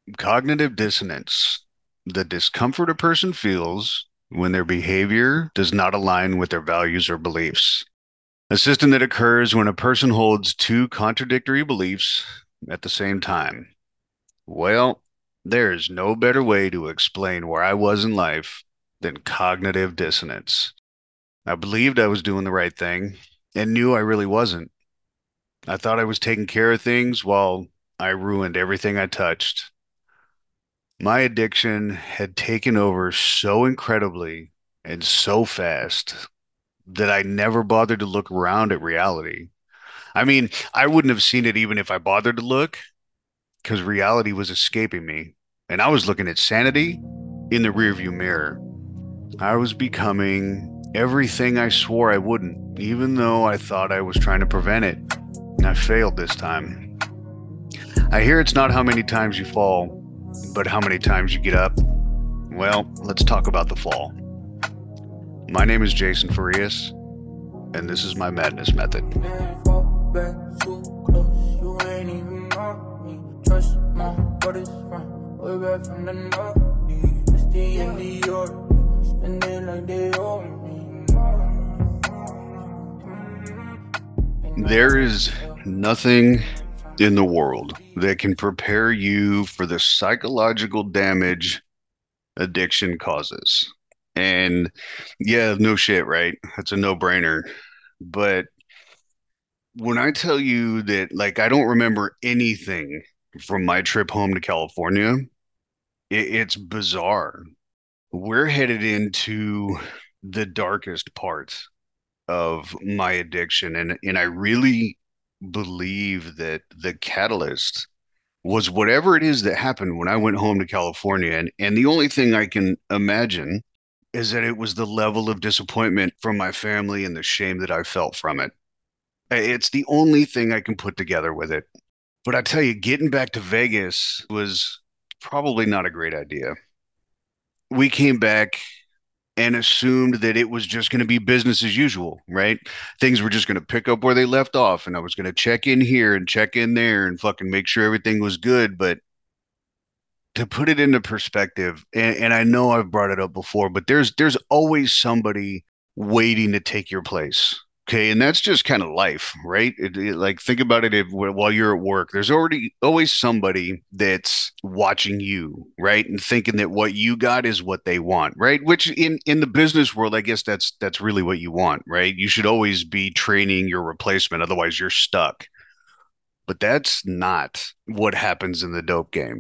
Cognitive dissonance, the discomfort a person feels when their behavior does not align with their values or beliefs. A system that occurs when a person holds two contradictory beliefs at the same time. Well, there is no better way to explain where I was in life than cognitive dissonance. I believed I was doing the right thing and knew I really wasn't. I thought I was taking care of things while I ruined everything I touched. My addiction had taken over so incredibly and so fast that I never bothered to look around at reality. I mean, I wouldn't have seen it even if I bothered to look, because reality was escaping me. And I was looking at sanity in the rearview mirror. I was becoming everything I swore I wouldn't, even though I thought I was trying to prevent it. And I failed this time. I hear it's not how many times you fall, but how many times you get up. Well, let's talk about the fall. My name is Jason Farias, and this is my madness method. There is nothing in the world that can prepare you for the psychological damage addiction causes. And yeah, no shit, right? That's a no-brainer. But when I tell you that, like, I don't remember anything from my trip home to California, it's bizarre. We're headed into the darkest part of my addiction, and I really believe that the catalyst was whatever it is that happened when I went home to California. And the only thing I can imagine is that it was the level of disappointment from my family and the shame that I felt from it. It's the only thing I can put together with it. But I tell you, getting back to Vegas was probably not a great idea. We came back and assumed that it was just going to be business as usual, right? Things were just going to pick up where they left off, and I was going to check in here and check in there and fucking make sure everything was good. But to put it into perspective, and I know I've brought it up before, but there's always somebody waiting to take your place. Okay, and that's just kind of life, right? Like think about it while you're at work, there's already always somebody that's watching you, right? And thinking that what you got is what they want, right? Which in the business world, I guess that's really what you want, right? You should always be training your replacement, otherwise you're stuck. But that's not what happens in the dope game.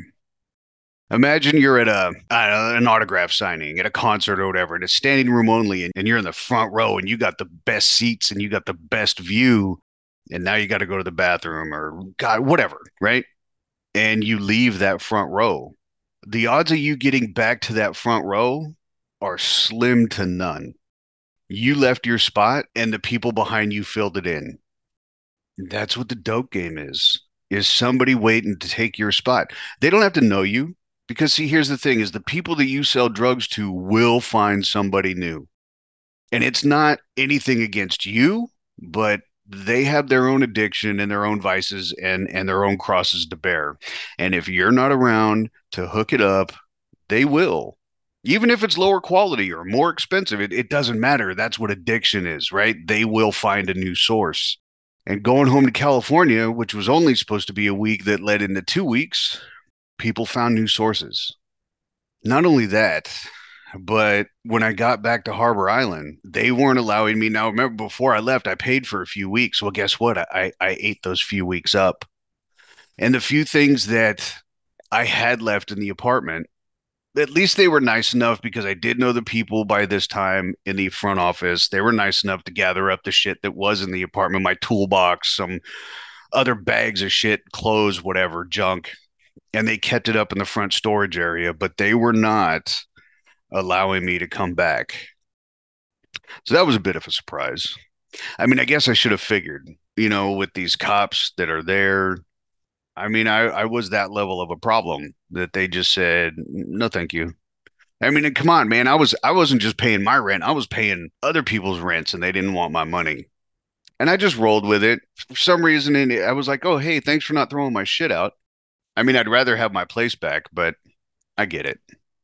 Imagine you're at I don't know, an autograph signing at a concert or whatever, and it's standing room only, and you're in the front row, and you got the best seats, and you got the best view, and now you got to go to the bathroom or God, whatever, right? And you leave that front row. The odds of you getting back to that front row are slim to none. You left your spot, and the people behind you filled it in. That's what the dope game is somebody waiting to take your spot. They don't have to know you because see, here's the thing is the people that you sell drugs to will find somebody new. And it's not anything against you, but they have their own addiction and their own vices and their own crosses to bear. And if you're not around to hook it up, they will. Even if it's lower quality or more expensive, it doesn't matter. That's what addiction is, right? They will find a new source. And going home to California, which was only supposed to be a week that led into 2 weeks, people found new sources. Not only that, but when I got back to Harbor Island, they weren't allowing me. Now, remember, before I left, I paid for a few weeks. Well, guess what? I ate those few weeks up. And the few things that I had left in the apartment, at least they were nice enough because I did know the people by this time in the front office. They were nice enough to gather up the shit that was in the apartment, my toolbox, some other bags of shit, clothes, whatever, junk, and they kept it up in the front storage area, but they were not allowing me to come back. So that was a bit of a surprise. I mean, I guess I should have figured, with these cops that are there. I mean, I was that level of a problem that they just said, no, thank you. I mean, come on, man. I wasn't just paying my rent. I was paying other people's rents and they didn't want my money. And I just rolled with it. For some reason, and I was like, "Oh, hey, thanks for not throwing my shit out." I mean, I'd rather have my place back, but I get it.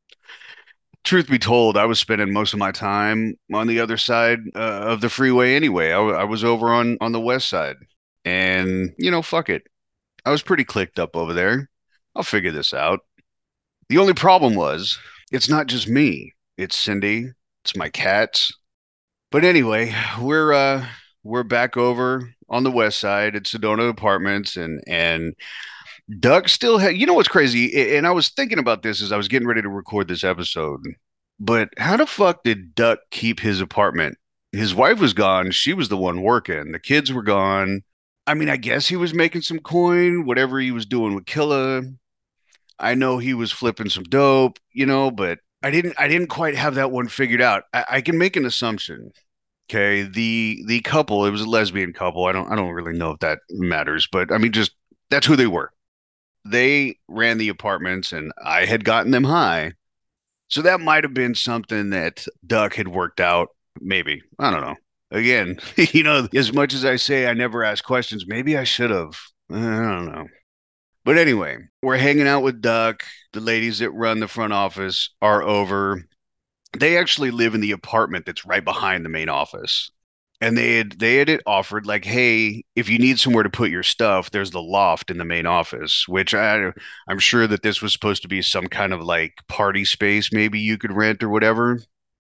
Truth be told, I was spending most of my time on the other side of the freeway anyway. I was over on the west side, and fuck it. I was pretty clicked up over there. I'll figure this out. The only problem was, it's not just me. It's Cindy. It's my cats. But anyway, we're back over on the west side at Sedona Apartments, and Doug still had. You know what's crazy? And I was thinking about this as I was getting ready to record this episode. But how the fuck did Duck keep his apartment? His wife was gone. She was the one working. The kids were gone. I mean, I guess he was making some coin, whatever he was doing with Killa. I know he was flipping some dope, but I didn't quite have that one figured out. I can make an assumption. Okay, the couple, it was a lesbian couple. I don't really know if that matters, but I mean, just that's who they were. They ran the apartments, and I had gotten them high. So that might have been something that Duck had worked out. Maybe. I don't know. Again, as much as I say I never ask questions, maybe I should have. I don't know. But anyway, we're hanging out with Duck. The ladies that run the front office are over. They actually live in the apartment that's right behind the main office. And they had it offered like, hey, if you need somewhere to put your stuff, there's the loft in the main office, which I'm sure that this was supposed to be some kind of like party space, maybe you could rent or whatever.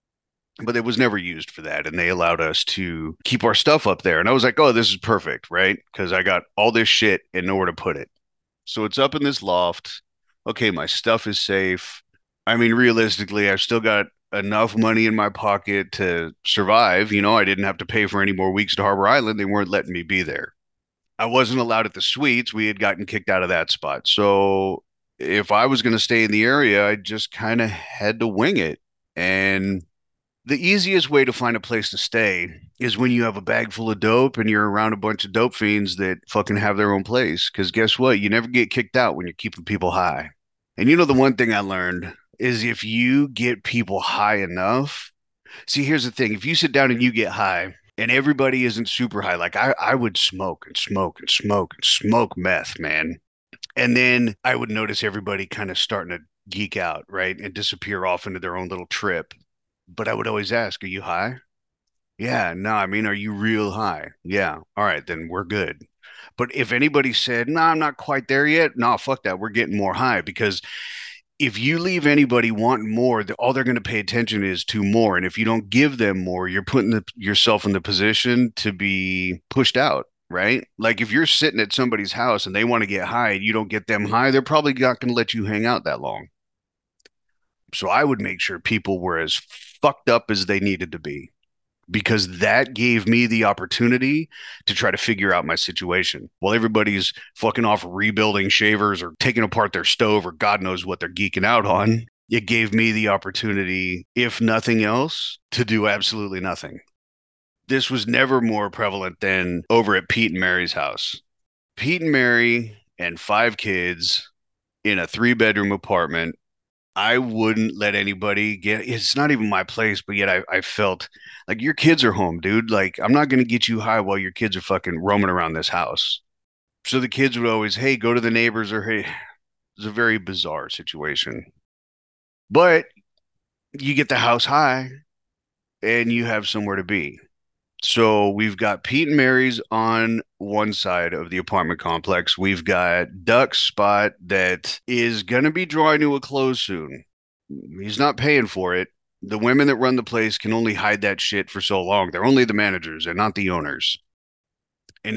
But it was never used for that, and they allowed us to keep our stuff up there. And I was like, oh, this is perfect, right? Because I got all this shit and nowhere to put it. So it's up in this loft. Okay, my stuff is safe. I mean, realistically, I've still got enough money in my pocket to survive. I didn't have to pay for any more weeks to Harbor Island. They weren't letting me be there. I wasn't allowed at the suites. We had gotten kicked out of that spot. So if I was going to stay in the area, I just kind of had to wing it. And the easiest way to find a place to stay is when you have a bag full of dope and you're around a bunch of dope fiends that fucking have their own place. Because guess what? You never get kicked out when you're keeping people high. And the one thing I learned is if you get people high enough, see, here's the thing. If you sit down and you get high and everybody isn't super high, like I would smoke and smoke and smoke and smoke meth, man. And then I would notice everybody kind of starting to geek out, right? And disappear off into their own little trip. But I would always ask, are you high? Yeah, no, I mean, are you real high? Yeah. All right, then we're good. But if anybody said, no, I'm not quite there yet, no, fuck that. We're getting more high because if you leave anybody wanting more, all they're going to pay attention is to more. And if you don't give them more, you're putting yourself in the position to be pushed out, right? Like if you're sitting at somebody's house and they want to get high and you don't get them high, they're probably not going to let you hang out that long. So I would make sure people were as fucked up as they needed to be because that gave me the opportunity to try to figure out my situation while everybody's fucking off rebuilding shavers or taking apart their stove or God knows what they're geeking out on. It gave me the opportunity, if nothing else, to do absolutely nothing. This was never more prevalent than over at Pete and Mary's house. Pete and Mary and 5 kids in a 3-bedroom apartment. I wouldn't let anybody get it's not even my place, but yet I felt like your kids are home, dude. Like I'm not gonna get you high while your kids are fucking roaming around this house. So the kids would always, hey, go to the neighbors or hey, it's a very bizarre situation. But you get the house high and you have somewhere to be. So we've got Pete and Mary's on one side of the apartment complex. We've got Duck's spot that is going to be drawing to a close soon. He's not paying for it. The women that run the place can only hide that shit for so long. They're only the managers and not the owners. And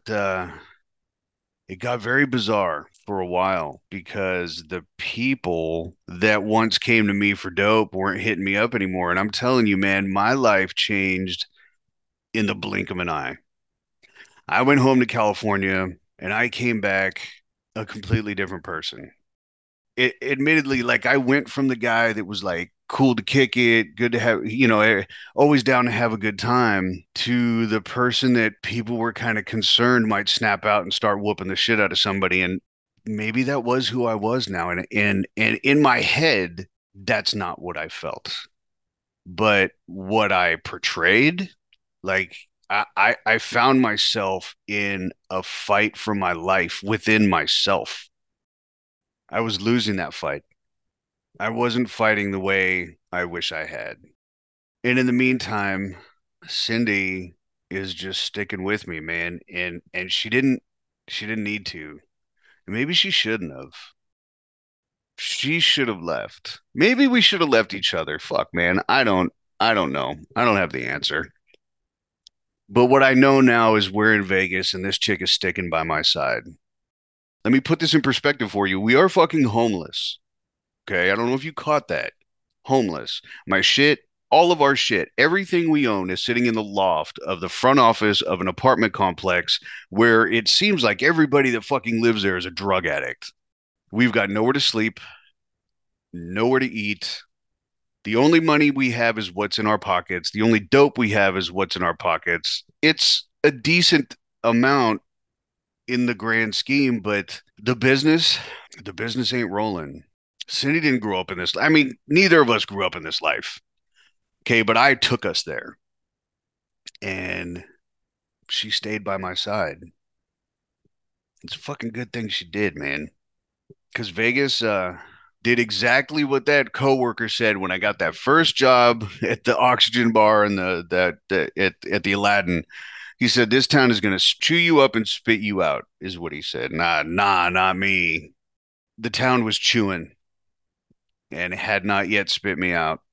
it got very bizarre for a while because the people that once came to me for dope weren't hitting me up anymore. And I'm telling you, man, my life changed in the blink of an eye. I went home to California and I came back a completely different person. Admittedly, like I went from the guy that was like cool to kick it, good to have, always down to have a good time, to the person that people were kind of concerned might snap out and start whooping the shit out of somebody. And maybe that was who I was now. And in my head, that's not what I felt. But what I portrayed, like I found myself in a fight for my life within myself. I was losing that fight. I wasn't fighting the way I wish I had. And in the meantime, Cindy is just sticking with me, man. And she didn't need to. Maybe she shouldn't have. She should have left. Maybe we should have left each other. Fuck, man. I don't know. I don't have the answer. But what I know now is we're in Vegas and this chick is sticking by my side. Let me put this in perspective for you. We are fucking homeless. Okay. I don't know if you caught that. Homeless. My shit, all of our shit, everything we own is sitting in the loft of the front office of an apartment complex where it seems like everybody that fucking lives there is a drug addict. We've got nowhere to sleep, nowhere to eat. The only money we have is what's in our pockets. The only dope we have is what's in our pockets. It's a decent amount in the grand scheme, but the business ain't rolling. Cindy didn't grow up in this. I mean, neither of us grew up in this life. Okay, but I took us there and she stayed by my side. It's a fucking good thing she did, man. Because Vegas did exactly what that coworker said when I got that first job at the Oxygen Bar and at the Aladdin. He said, "This town is gonna chew you up and spit you out," is what he said. Nah, nah, not me. The town was chewing and had not yet spit me out.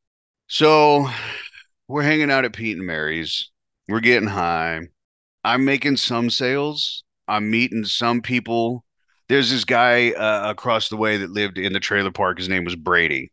So we're hanging out at Pete and Mary's. We're getting high. I'm making some sales. I'm meeting some people. There's this guy across the way that lived in the trailer park. His name was Brady.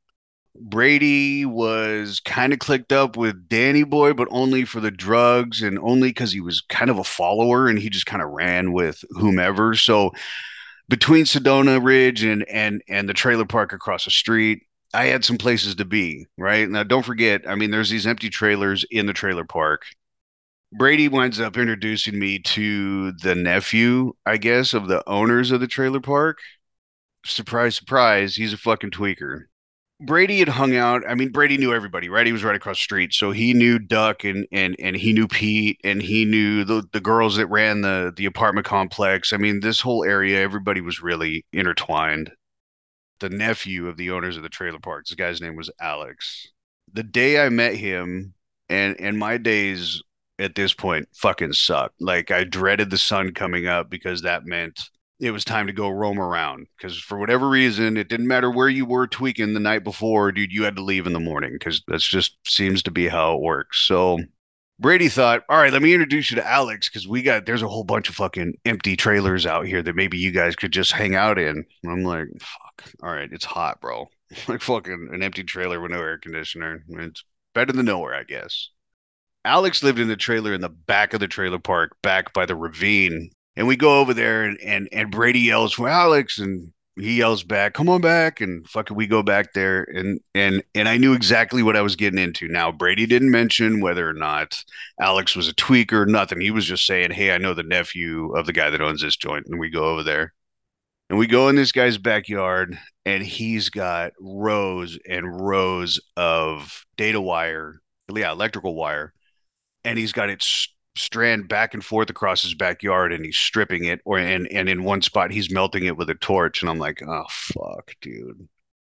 Brady was kind of clicked up with Danny Boy, but only for the drugs and only because he was kind of a follower and he just kind of ran with whomever. So between Sedona Ridge and the trailer park across the street, I had some places to be, right? Now don't forget, I mean, there's these empty trailers in the trailer park. Brady winds up introducing me to the nephew, I guess, of the owners of the trailer park. Surprise, surprise, he's a fucking tweaker. Brady had hung out. I mean, Brady knew everybody, right? He was right across the street. So he knew Duck and he knew Pete and he knew the girls that ran the apartment complex. I mean, this whole area, everybody was really intertwined. The nephew of the owners of the trailer park, this guy's name was Alex. The day I met him, and my days at this point fucking sucked. Like I dreaded the sun coming up because that meant it was time to go roam around. Because for whatever reason, it didn't matter where you were tweaking the night before, dude, you had to leave in the morning because that's just seems to be how it works. So Brady thought, all right, let me introduce you to Alex because there's a whole bunch of fucking empty trailers out here that maybe you guys could just hang out in. And I'm like, fuck, all right, it's hot, bro. Like fucking an empty trailer with no air conditioner. It's better than nowhere, I guess. Alex lived in the trailer in the back of the trailer park, back by the ravine. And we go over there and Brady yells for Alex and he yells back, "Come on back." And fucking we go back there and I knew exactly what I was getting into. Now Brady didn't mention whether or not Alex was a tweaker, nothing. He was just saying, "Hey, I know the nephew of the guy that owns this joint." And we go over there. And we go in this guy's backyard and he's got rows and rows of data wire, yeah, electrical wire, and he's got it strand back and forth across his backyard and he's stripping it and in one spot he's melting it with a torch and I'm like, oh fuck, dude.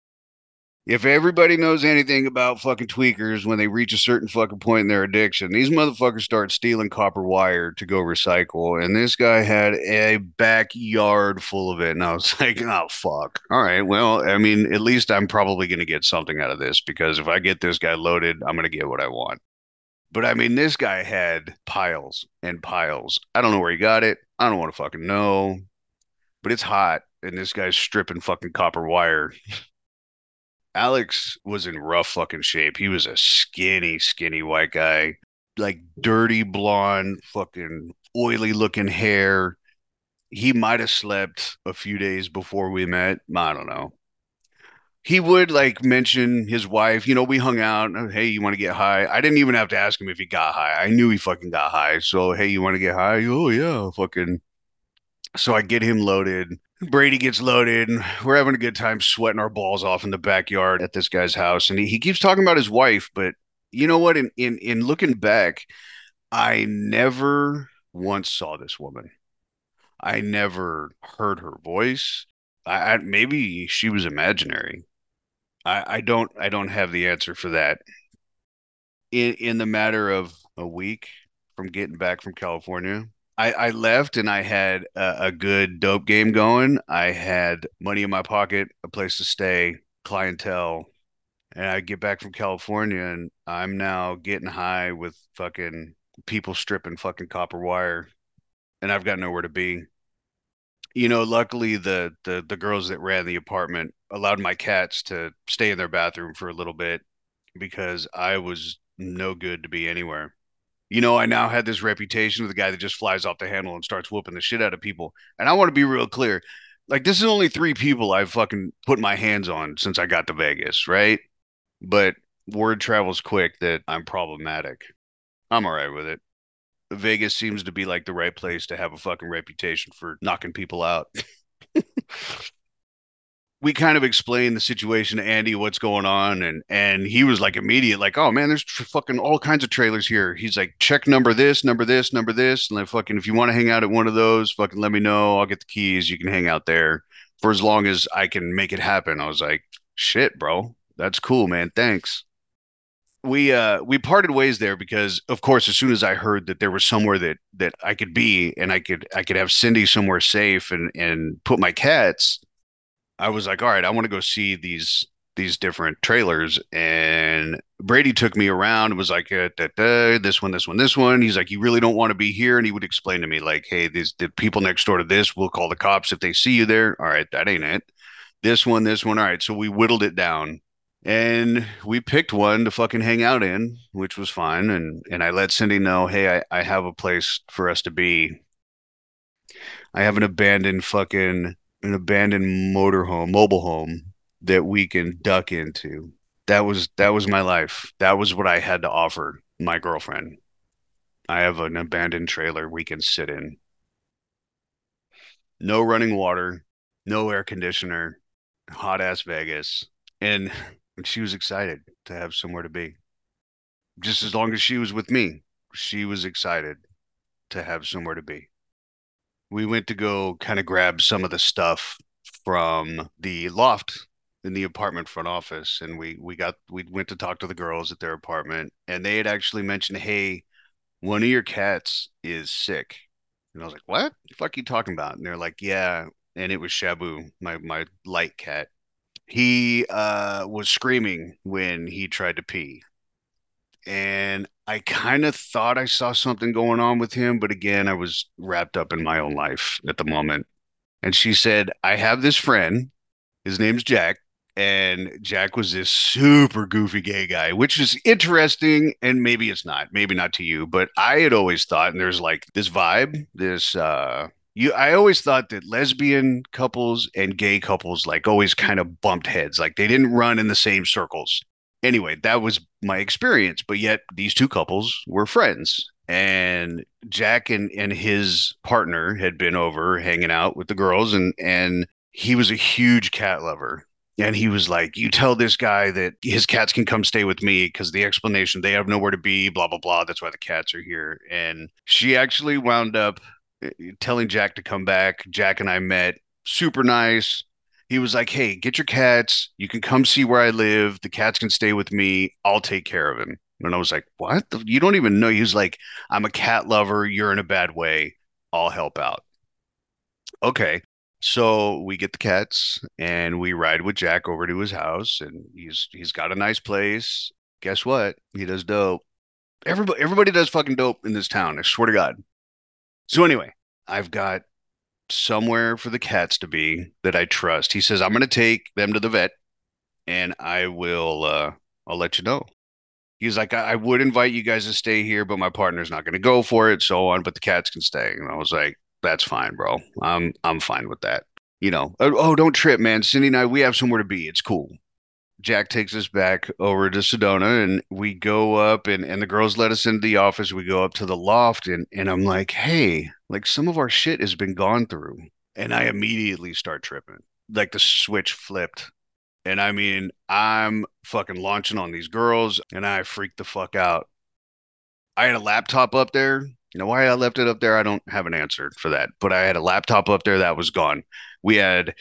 If everybody knows anything about fucking tweakers, when they reach a certain fucking point in their addiction, these motherfuckers start stealing copper wire to go recycle. And this guy had a backyard full of it. And I was like, oh, fuck. All right. Well, I mean, at least I'm probably going to get something out of this because if I get this guy loaded, I'm going to get what I want. But I mean, this guy had piles and piles. I don't know where he got it. I don't want to fucking know. But it's hot, and this guy's stripping fucking copper wire. Alex was in rough fucking shape. He was a skinny, skinny white guy, like dirty blonde, fucking oily looking hair. He might have slept a few days before we met. I don't know. He would like mention his wife. We hung out. Hey, you want to get high? I didn't even have to ask him if he got high. I knew he fucking got high. So, hey, you want to get high? Oh, yeah, fucking. So I get him loaded. Brady gets loaded. We're having a good time sweating our balls off in the backyard at this guy's house. And he keeps talking about his wife. But you know what? In looking back, I never once saw this woman. I never heard her voice. Maybe she was imaginary. I don't have the answer for that. In the matter of a week from getting back from California, I left and I had a good dope game going. I had money in my pocket, a place to stay, clientele, and I get back from California and I'm now getting high with fucking people stripping fucking copper wire, and I've got nowhere to be. Luckily the girls that ran the apartment allowed my cats to stay in their bathroom for a little bit because I was no good to be anywhere. I now had this reputation of the guy that just flies off the handle and starts whooping the shit out of people. And I want to be real clear. Like, this is only three people I've fucking put my hands on since I got to Vegas, right? But word travels quick that I'm problematic. I'm all right with it. Vegas seems to be like the right place to have a fucking reputation for knocking people out. We kind of explained the situation to Andy, what's going on, and he was like immediate, like, oh man, there's fucking all kinds of trailers here. He's like, check number this, number this, number this, and then fucking if you want to hang out at one of those, fucking let me know. I'll get the keys. You can hang out there for as long as I can make it happen. I was like, shit, bro, that's cool, man. Thanks. We parted ways there because of course as soon as I heard that there was somewhere that I could be and I could have Cindy somewhere safe and put my cats, I was like, all right, I want to go see these different trailers. And Brady took me around and was like, this one, this one, this one. He's like, you really don't want to be here. And he would explain to me, like, hey, the people next door to this will call the cops if they see you there. All right, that ain't it. This one, this one. All right. So we whittled it down and we picked one to fucking hang out in, which was fine. And I let Cindy know, hey, I have a place for us to be. I have an abandoned motorhome, mobile home that we can duck into. That was my life. That was what I had to offer my girlfriend. I have an abandoned trailer we can sit in. No running water, no air conditioner, hot ass Vegas. And she was excited to have somewhere to be. Just as long as she was with me, she was excited to have somewhere to be. We went to go kind of grab some of the stuff from the loft in the apartment front office, and we went to talk to the girls at their apartment, and they had actually mentioned, hey, one of your cats is sick. And I was like, what the fuck are you talking about? And they're like, yeah. And it was Shabu, my light cat. He was screaming when he tried to pee, and I kind of thought I saw something going on with him, but again, I was wrapped up in my own life at the moment. And she said, I have this friend. His name's Jack. And Jack was this super goofy gay guy, which is interesting. And maybe it's not, maybe not to you, but I had always thought, and there's like this vibe, I always thought that lesbian couples and gay couples like always kind of bumped heads. Like they didn't run in the same circles. Anyway, that was my experience. But yet these two couples were friends. And Jack and his partner had been over hanging out with the girls, and he was a huge cat lover. And he was like, you tell this guy that his cats can come stay with me because the explanation, they have nowhere to be, blah, blah, blah. That's why the cats are here. And she actually wound up telling Jack to come back. Jack and I met, super nice. He was like, hey, get your cats. You can come see where I live. The cats can stay with me. I'll take care of him. And I was like, what? You don't even know. He was like, I'm a cat lover. You're in a bad way. I'll help out. Okay. So we get the cats and we ride with Jack over to his house, and he's got a nice place. Guess what? He does dope. Everybody does fucking dope in this town. I swear to God. So anyway, I've got somewhere for the cats to be that I trust. He says I'm going to take them to the vet and I'll let you know. He's like, I would invite you guys to stay here, but my partner's not going to go for it, so on. But the cats can stay. And I was like, that's fine, bro. I'm fine with that. Oh, don't trip, man. Cindy and I, we have somewhere to be. It's cool. Jack takes us back over to Sedona, and we go up, and the girls let us into the office. We go up to the loft, and I'm like, hey, like some of our shit has been gone through. And I immediately start tripping. Like the switch flipped. And I mean, I'm fucking launching on these girls, and I freaked the fuck out. I had a laptop up there. You know why I left it up there? I don't have an answer for that. But I had a laptop up there that was gone. We had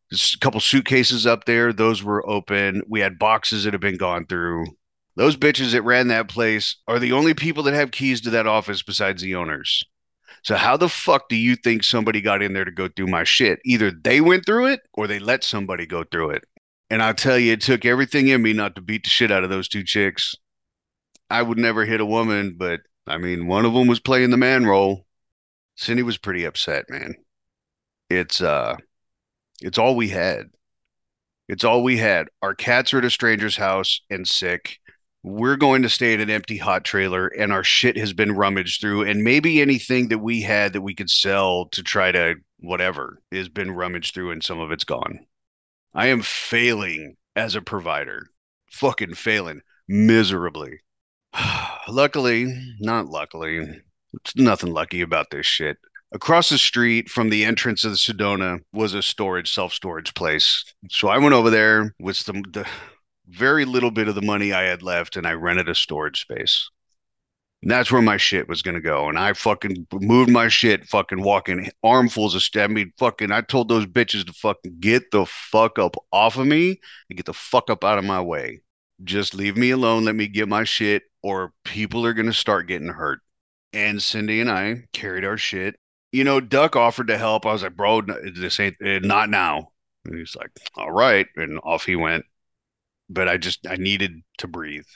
Just a couple suitcases up there. Those were open. We had boxes that had been gone through. Those bitches that ran that place are the only people that have keys to that office besides the owners. So how the fuck do you think somebody got in there to go through my shit? Either they went through it or they let somebody go through it. And I'll tell you, it took everything in me not to beat the shit out of those two chicks. I would never hit a woman, but I mean, one of them was playing the man role. Cindy was pretty upset, man. It's uh it's all we had. It's all we had. Our cats are at a stranger's house and sick. We're going to stay at an empty hot trailer, and our shit has been rummaged through. And maybe anything that we had that we could sell to try to whatever has been rummaged through, and some of it's gone. I am failing as a provider, fucking failing miserably. Luckily, not luckily, it's nothing lucky about this shit. Across the street from the entrance of the Sedona was a self-storage place. So I went over there with the very little bit of the money I had left, and I rented a storage space. And that's where my shit was gonna go. And I fucking moved my shit, fucking walking armfuls of stuff. I mean, fucking, I told those bitches to fucking get the fuck up off of me and get the fuck up out of my way. Just leave me alone. Let me get my shit, or people are gonna start getting hurt. And Cindy and I carried our shit. Duck offered to help. I was like, bro, this ain't not now. And he's like, all right. And off he went. But I needed to breathe.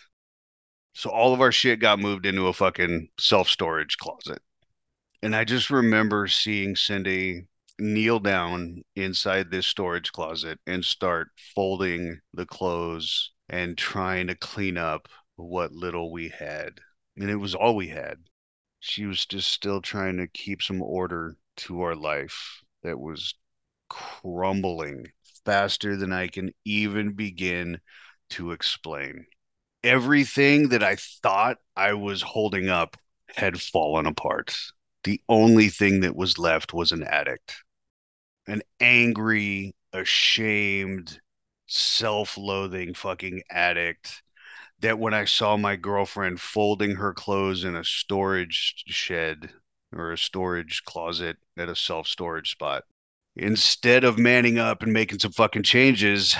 So all of our shit got moved into a fucking self-storage closet. And I just remember seeing Cindy kneel down inside this storage closet and start folding the clothes and trying to clean up what little we had. And it was all we had. She was just still trying to keep some order to our life that was crumbling faster than I can even begin to explain. Everything that I thought I was holding up had fallen apart. The only thing that was left was an addict, an angry, ashamed, self loathing fucking addict that when I saw my girlfriend folding her clothes in a storage shed or a storage closet at a self storage spot, instead of manning up and making some fucking changes,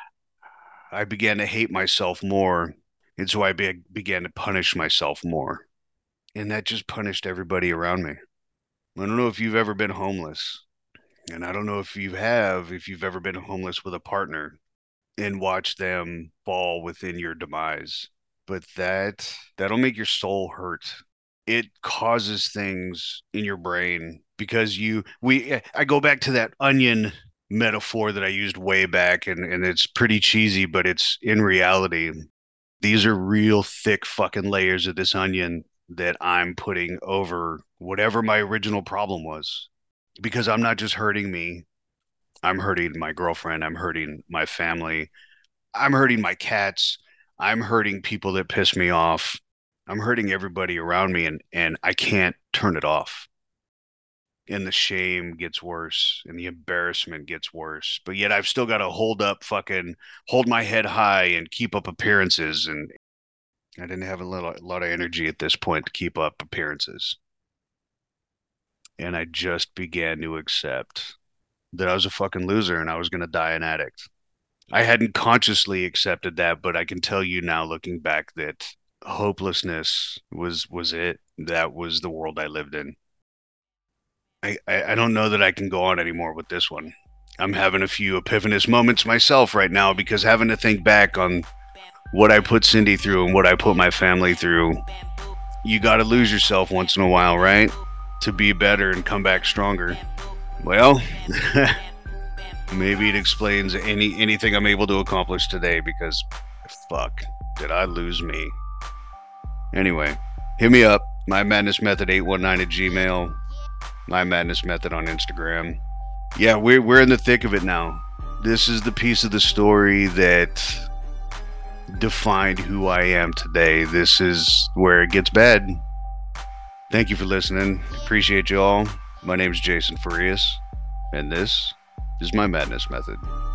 I began to hate myself more. And so I began to punish myself more. And that just punished everybody around me. I don't know if you've ever been homeless. And I don't know if if you've ever been homeless with a partner and watched them fall within your demise. But that'll make your soul hurt. It causes things in your brain because I go back to that onion metaphor that I used way back, and it's pretty cheesy, but it's in reality. These are real thick fucking layers of this onion that I'm putting over whatever my original problem was. Because I'm not just hurting me, I'm hurting my girlfriend, I'm hurting my family, I'm hurting my cats, I'm hurting people that piss me off. I'm hurting everybody around me, and I can't turn it off. And the shame gets worse and the embarrassment gets worse. But yet I've still got to hold my head high and keep up appearances. And I didn't have a lot of energy at this point to keep up appearances. And I just began to accept that I was a fucking loser and I was going to die an addict. I hadn't consciously accepted that, but I can tell you now, looking back, that hopelessness was it. That was the world I lived in. I don't know that I can go on anymore with this one. I'm having a few epiphanous moments myself right now because having to think back on what I put Cindy through and what I put my family through. You got to lose yourself once in a while, right? To be better and come back stronger. Well, maybe it explains anything I'm able to accomplish today because fuck, did I lose me? Anyway, hit me up, mymadnessmethod819 at Gmail. My Madness Method on Instagram. Yeah, we're in the thick of it now. This is the piece of the story that defined who I am today. This is where it gets bad. Thank you for listening. Appreciate you all. My name is Jason Farias, and this is my Madness Method.